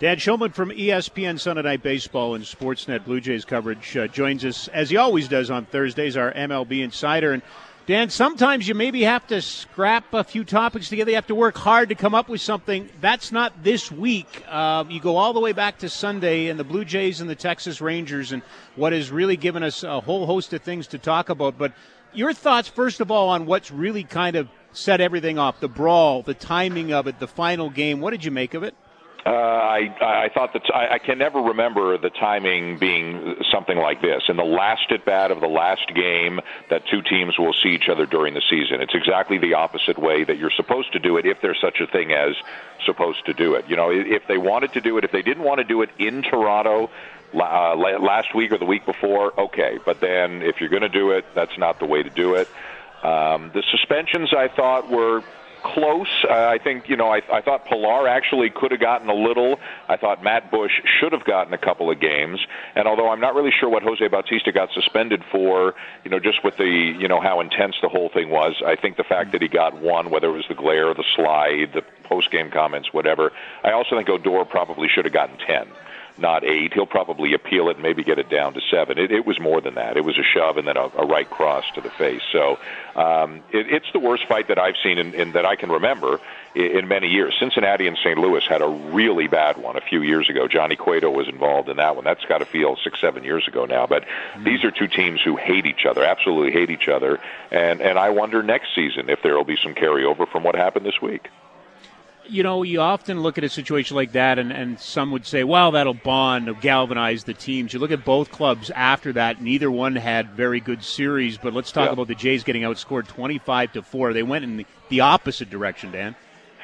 Dan Shulman from ESPN Sunday Night Baseball and Sportsnet Blue Jays coverage joins us, as he always does on Thursdays, our MLB Insider. And Dan, sometimes you maybe have to scrap a few topics together. You have to work hard to come up with something. That's not this week. You go all the way back to Sunday and the Blue Jays and the Texas Rangers and what has really given us a whole host of things to talk about. But your thoughts, first of all, on what's really kind of set everything off, the brawl, the timing of it, the final game. What did you make of it? I thought that I can never remember the timing being something like this. In the last at-bat of the last game that two teams will see each other during the season. It's exactly the opposite way that you're supposed to do it, if there's such a thing as supposed to do it. You know, if they wanted to do it, if they didn't want to do it in Toronto last week or the week before, okay. But then if you're going to do it, that's not the way to do it. The suspensions, I thought, were close. I think, I thought Pilar actually could have gotten a little. I thought Matt Bush should have gotten a couple of games. And although I'm not really sure what Jose Bautista got suspended for, just with the, how intense the whole thing was, I think the fact that he got one, whether it was the glare, the slide, the post-game comments, whatever, I also think Odor probably should have gotten 10. Not 8. He'll probably appeal it and maybe get it down to 7. It was more than that. It was a shove and then a right cross to the face. So it's the worst fight that I've seen in that I can remember in many years. Cincinnati and St. Louis had a really bad one a few years ago. Johnny Cueto was involved in that one. That's got to feel 6-7 years ago now. But these are two teams who hate each other, absolutely hate each other. And I wonder next season if there will be some carryover from what happened this week. You often look at a situation like that, and some would say, well, that'll bond, galvanize the teams. You look at both clubs after that, neither one had very good series, but let's talk about the Jays getting outscored 25-4. They went in the opposite direction, Dan.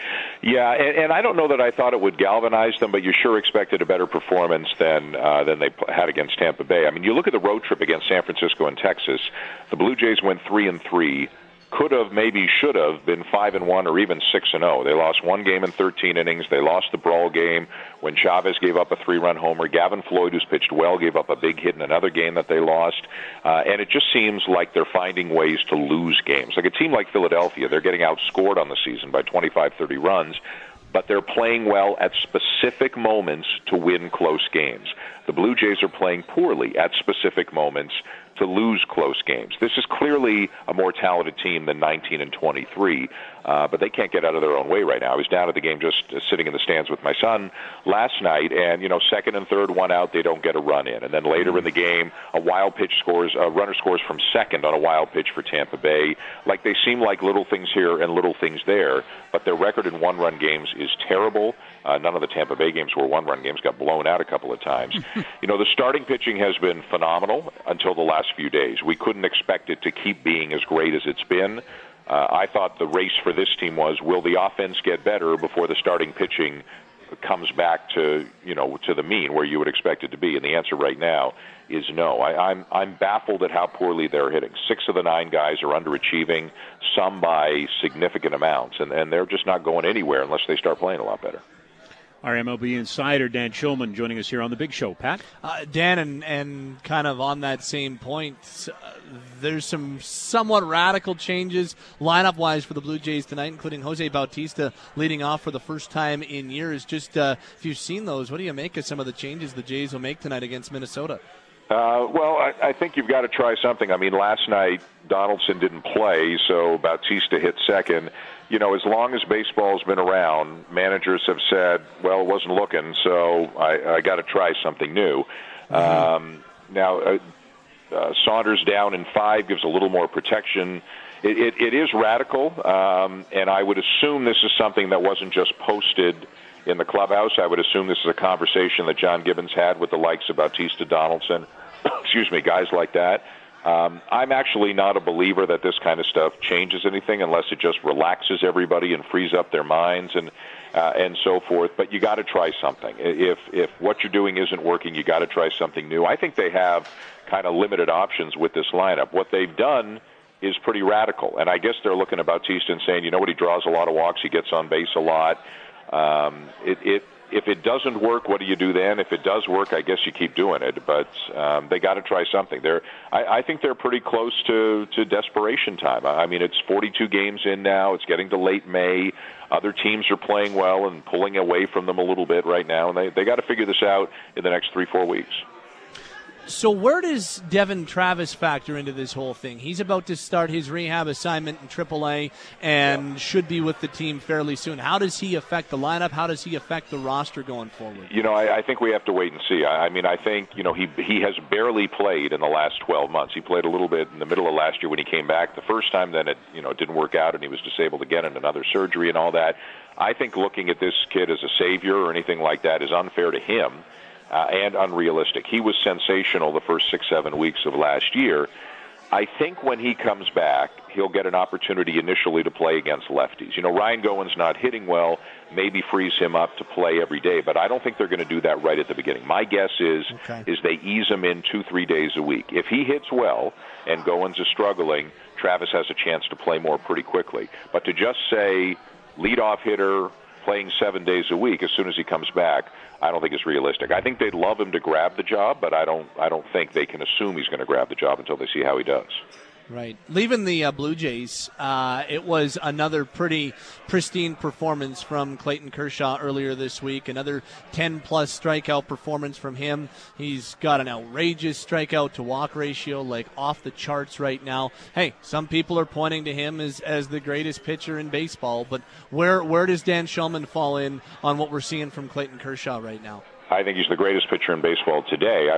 Yeah, and I don't know that I thought it would galvanize them, but you sure expected a better performance than they had against Tampa Bay. I mean, you look at the road trip against San Francisco and Texas, the Blue Jays went 3-3. Could have, maybe should have been 5-1 or even 6-0. They lost one game in 13 innings. They lost the brawl game when Chavez gave up a 3-run homer. Gavin Floyd, who's pitched well, gave up a big hit in another game that they lost. And it just seems like they're finding ways to lose games. Like a team like Philadelphia, they're getting outscored on the season by 25, 30 runs, but they're playing well at specific moments to win close games. The Blue Jays are playing poorly at specific moments to lose close games. This is clearly a more talented team than 19-23, but they can't get out of their own way right now. I was down at the game just sitting in the stands with my son last night, and, second and third, one out, they don't get a run in. And then later in the game, a runner scores from second on a wild pitch for Tampa Bay. Like they seem like little things here and little things there, but their record in one-run games is terrible. None of the Tampa Bay games were one-run games, got blown out a couple of times. The starting pitching has been phenomenal until the last few days. We couldn't expect it to keep being as great as it's been. I thought the race for this team was, will the offense get better before the starting pitching comes back to, to the mean where you would expect it to be? And the answer right now is no. I'm baffled at how poorly they're hitting. 6 of the 9 guys are underachieving, some by significant amounts, and they're just not going anywhere unless they start playing a lot better. Our MLB insider, Dan Shulman, joining us here on The Big Show. Pat? Dan, and kind of on that same point, there's some somewhat radical changes lineup-wise for the Blue Jays tonight, including Jose Bautista leading off for the first time in years. Just if you've seen those, what do you make of some of the changes the Jays will make tonight against Minnesota? Well, I think you've got to try something. I mean, last night Donaldson didn't play, so Bautista hit second. As long as baseball's been around, managers have said, well, it wasn't looking, so I got to try something new. Now, Saunders down in 5 gives a little more protection. It is radical, and I would assume this is something that wasn't just posted in the clubhouse. I would assume this is a conversation that John Gibbons had with the likes of Bautista, Donaldson, guys like that. I'm actually not a believer that this kind of stuff changes anything unless it just relaxes everybody and frees up their minds and so forth. But you got to try something. If what you're doing isn't working, you got to try something new. I think they have kind of limited options with this lineup. What they've done is pretty radical, and I guess they're looking at Bautista and saying, he draws a lot of walks, he gets on base a lot. if it doesn't work, what do you do then? If it does work, I guess you keep doing it. But they got to try something. I think they're pretty close to desperation time. I mean, it's 42 games in now. It's getting to late May. Other teams are playing well and pulling away from them a little bit right now, and they got to figure this out in the next 3-4 weeks. So where does Devin Travis factor into this whole thing? He's about to start his rehab assignment in AAA and should be with the team fairly soon. How does he affect the lineup? How does he affect the roster going forward? I think we have to wait and see. I mean, I think, he has barely played in the last 12 months. He played a little bit in the middle of last year when he came back the first time. Then it didn't work out, and he was disabled again in another surgery and all that. I think looking at this kid as a savior or anything like that is unfair to him. And unrealistic. He was sensational the first 6-7 weeks of last year. I think when he comes back, he'll get an opportunity initially to play against lefties. Ryan Goins not hitting well maybe frees him up to play every day, but I don't think they're going to do that right at the beginning. My guess is they ease him in 2-3 days a week. If he hits well and Goins is struggling, Travis has a chance to play more pretty quickly. But to just say leadoff hitter, playing 7 days a week as soon as he comes back, I don't think it's realistic. I think they'd love him to grab the job, but I don't think they can assume he's going to grab the job until they see how he does. Right. Leaving the Blue Jays, it was another pretty pristine performance from Clayton Kershaw earlier this week. Another 10-plus strikeout performance from him. He's got an outrageous strikeout-to-walk ratio, like off the charts right now. Hey, some people are pointing to him as the greatest pitcher in baseball, but where does Dan Shulman fall in on what we're seeing from Clayton Kershaw right now? I think he's the greatest pitcher in baseball today.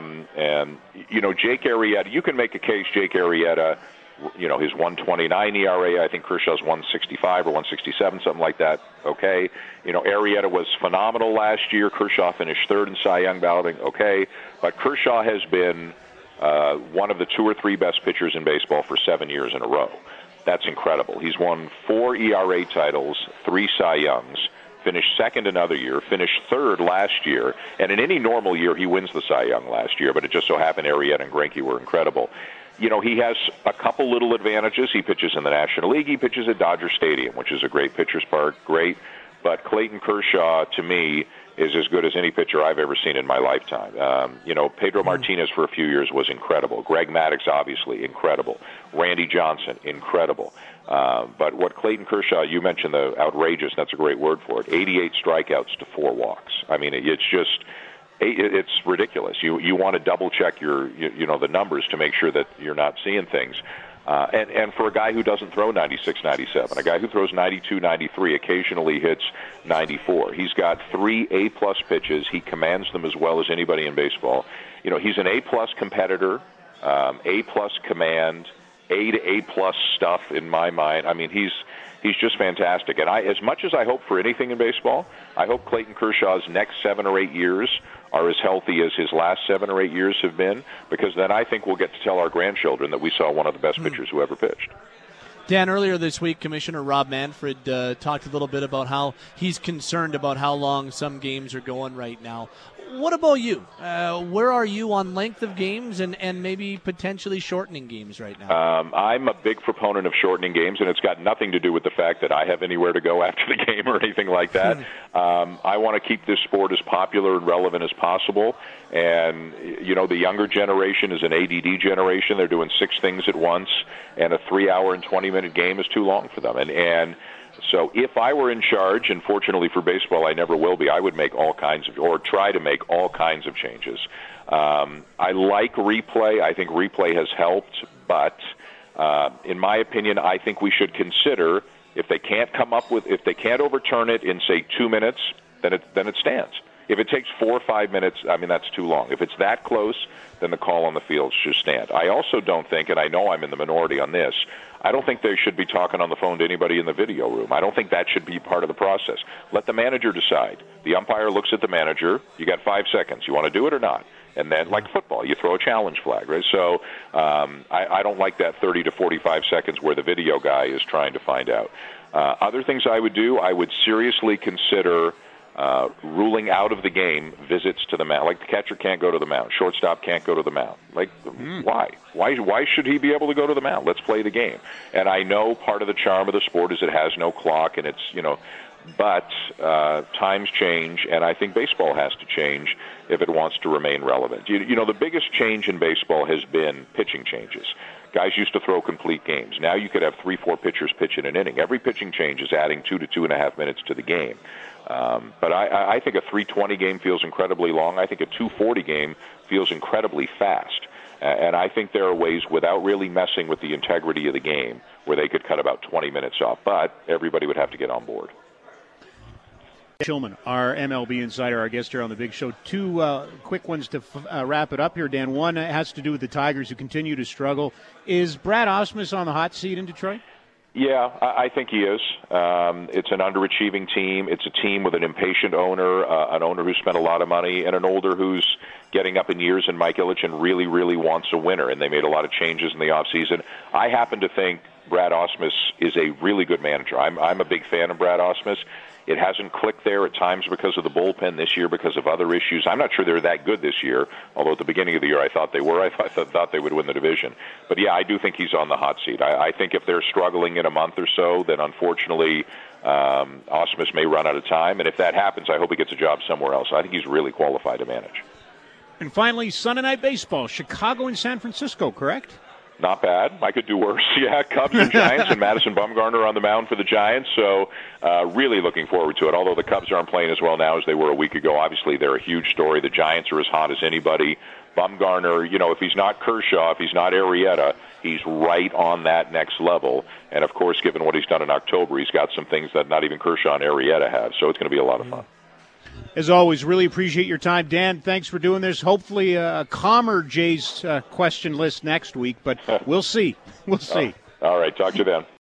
Jake Arrieta, you can make a case Jake Arrieta, his 1.29 ERA, I think Kershaw's 1.65 or 1.67, something like that. Okay. Arrieta was phenomenal last year. Kershaw finished third in Cy Young balloting. Okay. But Kershaw has been one of the 2 or 3 best pitchers in baseball for 7 years in a row. That's incredible. He's won 4 ERA titles, 3 Cy Youngs, finished second another year, finished third last year, and in any normal year he wins the Cy Young last year, but it just so happened Arrieta and Greinke were incredible. He has a couple little advantages. He pitches in the National League. He pitches at Dodger Stadium, which is a great pitcher's park, great. But Clayton Kershaw, to me, is as good as any pitcher I've ever seen in my lifetime. Pedro Martinez for a few years was incredible. Greg Maddux, obviously, incredible. Randy Johnson, incredible. But what Clayton Kershaw, you mentioned the outrageous, that's a great word for it, 88 strikeouts to 4 walks. I mean, it's ridiculous. You want to double-check the numbers to make sure that you're not seeing things. And for a guy who doesn't throw 96, 97, a guy who throws 92, 93, occasionally hits 94. He's got 3 A-plus pitches. He commands them as well as anybody in baseball. He's an A-plus competitor, A-plus command, A to A-plus stuff in my mind. I mean, he's just fantastic. And as much as I hope for anything in baseball, I hope Clayton Kershaw's next 7 or 8 years are as healthy as his last 7 or 8 years have been, because then I think we'll get to tell our grandchildren that we saw one of the best pitchers who ever pitched. Dan, earlier this week, Commissioner Rob Manfred talked a little bit about how he's concerned about how long some games are going right now. What about you? Where are you on length of games and maybe potentially shortening games right now? I'm a big proponent of shortening games, and it's got nothing to do with the fact that I have anywhere to go after the game or anything like that. I want to keep this sport as popular and relevant as possible. And, the younger generation is an ADD generation. They're doing 6 things at once, and a 3-hour and 20-minute game is too long for them. And so if I were in charge, and fortunately for baseball I never will be, I would make all kinds of, or try to make all kinds of changes. I like replay. I think replay has helped, but in my opinion, I think we should consider if they can't overturn it in, say, 2 minutes, then it stands. If it takes 4 or 5 minutes, I mean, that's too long. If it's that close, then the call on the field should stand. I also don't think, and I know I'm in the minority on this, I don't think they should be talking on the phone to anybody in the video room. I don't think that should be part of the process. Let the manager decide. The umpire looks at the manager. You got 5 seconds. You want to do it or not? And then, like football, you throw a challenge flag, right? So I don't like that 30 to 45 seconds where the video guy is trying to find out. Other things I would do, I would seriously consider ruling out of the game visits to the mound. Like the catcher can't go to the mound, shortstop can't go to the mound. Like, why? Why should he be able to go to the mound? Let's play the game. And I know part of the charm of the sport is it has no clock, and it's But times change, and I think baseball has to change if it wants to remain relevant. You know, the biggest change in baseball has been pitching changes. Guys used to throw complete games. Now you could have 3-4 pitchers pitch in an inning. Every pitching change is adding 2 to 2.5 minutes to the game. But I think a 3:20 game feels incredibly long. I think a 2:40 game feels incredibly fast. And I think there are ways, without really messing with the integrity of the game, where they could cut about 20 minutes off. But everybody would have to get on board. Shulman, our MLB insider, our guest here on the Big Show. Two quick ones to wrap it up here, Dan. One has to do with the Tigers, who continue to struggle. Is Brad Ausmus on the hot seat in Detroit? Yeah, I think he is. It's an underachieving team. It's a team with an impatient owner, an owner who spent a lot of money, and an older who's getting up in years, and Mike Ilitch really, really wants a winner, and they made a lot of changes in the offseason. I happen to think Brad Ausmus is a really good manager. I'm a big fan of Brad Ausmus. It hasn't clicked there at times because of the bullpen this year, because of other issues. I'm not sure they're that good this year, although at the beginning of the year I thought they were. I thought they would win the division. But, yeah, I do think he's on the hot seat. I think if they're struggling in a month or so, then unfortunately Ausmus may run out of time. And if that happens, I hope he gets a job somewhere else. I think he's really qualified to manage. And finally, Sunday Night Baseball, Chicago and San Francisco, correct? Not bad. I could do worse. Yeah, Cubs and Giants, and Madison Bumgarner on the mound for the Giants. So really looking forward to it, although the Cubs aren't playing as well now as they were a week ago. Obviously, they're a huge story. The Giants are as hot as anybody. Bumgarner, you know, if he's not Kershaw, if he's not Arrieta, he's right on that next level. And, of course, given what he's done in October, he's got some things that not even Kershaw and Arrieta have. So it's going to be a lot of fun. As always, really appreciate your time. Dan, thanks for doing this. Hopefully a calmer Jays question list next week, but we'll see. We'll see. All right, talk to you then.